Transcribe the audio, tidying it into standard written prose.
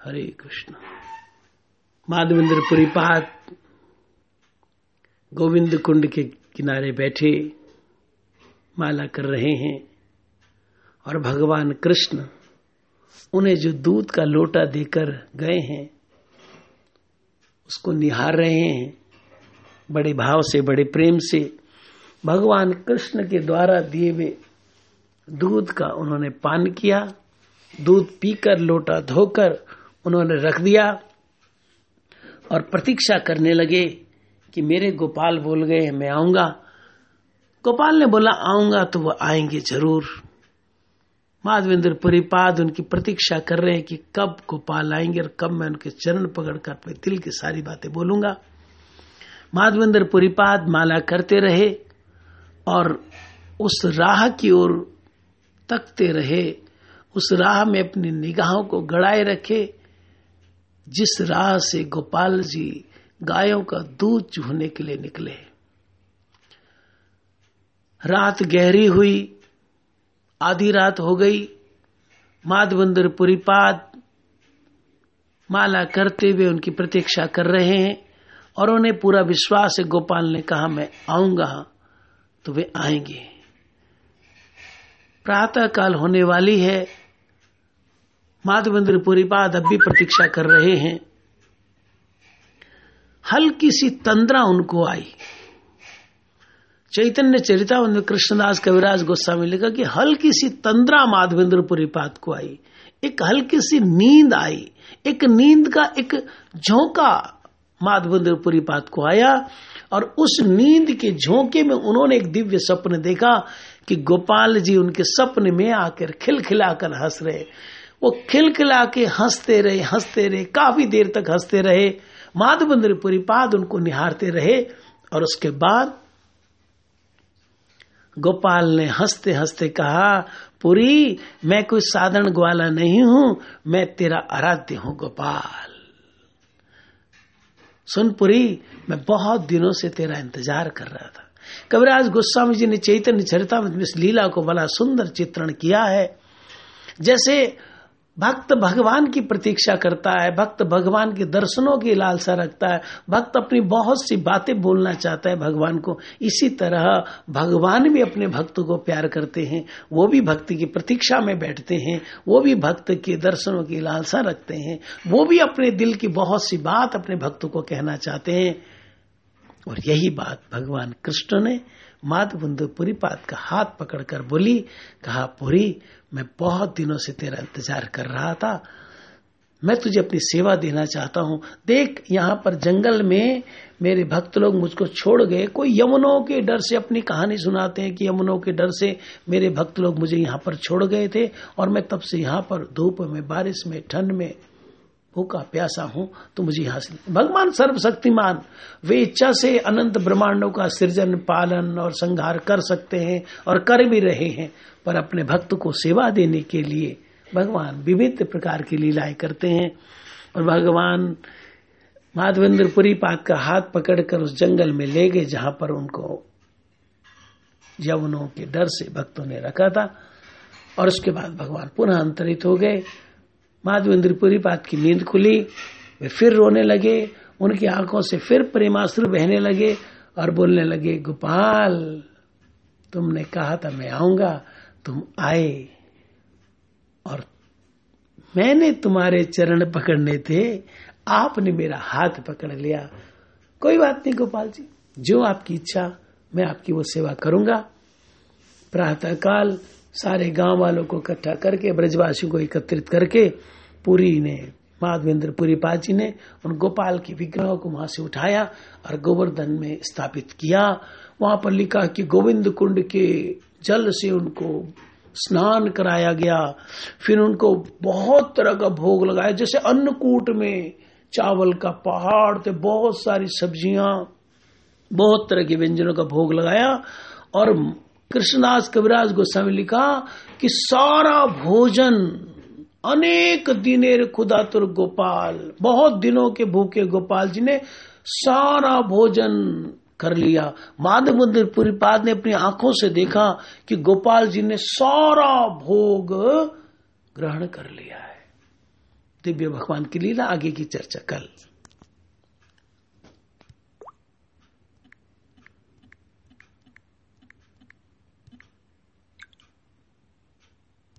हरे कृष्ण। माधवेंद्रपुरी पाद गोविंद कुंड के किनारे बैठे माला कर रहे हैं और भगवान कृष्ण उन्हें जो दूध का लोटा देकर गए हैं उसको निहार रहे हैं। बड़े भाव से, बड़े प्रेम से भगवान कृष्ण के द्वारा दिए हुए दूध का उन्होंने पान किया। दूध पीकर लोटा धोकर उन्होंने रख दिया और प्रतीक्षा करने लगे कि मेरे गोपाल बोल गए हैं मैं आऊंगा। गोपाल ने बोला आऊंगा तो वो आएंगे जरूर। माधवेंद्रपुरी पाद उनकी प्रतीक्षा कर रहे हैं कि कब गोपाल आएंगे और कब मैं उनके चरण पकड़कर अपने दिल की सारी बातें बोलूंगा। माधवेंद्रपुरी पाद माला करते रहे और उस राह की ओर तकते रहे, उस राह में अपनी निगाहों को गड़ाए रखे जिस राह से गोपाल जी गायों का दूध चूहने के लिए निकले। रात गहरी हुई, आधी रात हो गई। माधवेंद्रपुरी पाद माला करते हुए उनकी प्रतीक्षा कर रहे हैं और उन्हें पूरा विश्वास है गोपाल ने कहा मैं आऊंगा तो वे आएंगे। प्रातः काल होने वाली है। माधवेंद्रपुरी पाद अब भी प्रतीक्षा कर रहे हैं। हल्की सी तंद्रा उनको आई। चैतन्य चरितामृत में कृष्णदास कविराज गोस्वामी लिखा कि हल्की सी तंद्रा माधवेंद्रपुरी पाद को आई, एक हल्की सी नींद आई, एक नींद का एक झोंका माधवेंद्रपुरी पाद को आया और उस नींद के झोंके में उन्होंने एक दिव्य स्वप्न देखा कि गोपाल जी उनके सपने में आकर खिलखिलाकर हंस रहे। वो खिलखिला के हंसते रहे, काफी देर तक हंसते रहे। माधवेंद्रपुरी पाद उनको निहारते रहे और उसके बाद गोपाल ने हंसते हंसते कहा पुरी मैं कोई साधारण ग्वाला नहीं हूं, मैं तेरा आराध्य हूं गोपाल। सुन पुरी मैं बहुत दिनों से तेरा इंतजार कर रहा था। कविराज गोस्वामी जी ने चैतन्य चरितामृत में इस लीला को बड़ा सुंदर चित्रण किया है। जैसे भक्त भगवान की प्रतीक्षा करता है, भक्त भगवान के दर्शनों की लालसा रखता है, भक्त अपनी बहुत सी बातें बोलना चाहता है भगवान को, इसी तरह भगवान भी अपने भक्त को प्यार करते हैं। वो भी भक्ति की प्रतीक्षा में बैठते हैं, वो भी भक्त के दर्शनों की लालसा रखते हैं, वो भी अपने दिल की बहुत सी बात अपने भक्त को कहना चाहते हैं। और यही बात भगवान कृष्ण ने माधवेंद्रपुरी पाद का हाथ पकड़कर बोली, कहा पुरी मैं बहुत दिनों से तेरा इंतजार कर रहा था, मैं तुझे अपनी सेवा देना चाहता हूं। देख यहाँ पर जंगल में मेरे भक्त लोग मुझको छोड़ गए। कोई यमुनों के डर से अपनी कहानी सुनाते हैं कि यमुनों के डर से मेरे भक्त लोग मुझे यहाँ पर छोड़ गए थे और मैं तब से यहाँ पर धूप में, बारिश में, ठंड में भूखा प्यासा हूं, तो मुझे यहां से भगवान सर्वशक्तिमान वे इच्छा से अनंत ब्रह्मांडों का सृजन, पालन और संहार कर सकते हैं और कर भी रहे हैं, पर अपने भक्त को सेवा देने के लिए भगवान विविध प्रकार की लीलाएं करते हैं। और भगवान माधवेंद्रपुरी पाद का हाथ पकड़कर उस जंगल में ले गए जहां पर उनको यवनों के डर से भक्तों ने रखा था। और उसके बाद भगवान पुनः अंतरित हो गए। माधवेंद्रपुरी पाद की नींद खुली, वे फिर रोने लगे, उनकी आंखों से फिर प्रेमाश्रु बहने लगे और बोलने लगे गोपाल तुमने कहा था मैं आऊंगा, तुम आए और मैंने तुम्हारे चरण पकड़ने थे, आपने मेरा हाथ पकड़ लिया। कोई बात नहीं गोपाल जी, जो आपकी इच्छा मैं आपकी वो सेवा करूंगा। प्रातः काल सारे गांव वालों को इकट्ठा करके, ब्रजवासियों को एकत्रित करके पुरी ने, माधवेंद्रपुरी पाद जी ने उन गोपाल की विग्रह को वहां से उठाया और गोवर्धन में स्थापित किया। वहां पर लिखा कि गोविंद कुंड के जल से उनको स्नान कराया गया, फिर उनको बहुत तरह का भोग लगाया, जैसे अन्नकूट में चावल का पहाड़ थे, बहुत सारी सब्जियां, बहुत तरह के व्यंजनों का भोग लगाया। और कृष्णदास कविराज गोस्वामी लिखा कि सारा भोजन अनेक दिनेर खुदातुर गोपाल, बहुत दिनों के भूखे गोपाल जी ने सारा भोजन कर लिया। माधवेंद्रपुरी पाद ने अपनी आंखों से देखा कि गोपाल जी ने सारा भोग ग्रहण कर लिया है। दिव्य भगवान की लीला, आगे की चर्चा कल।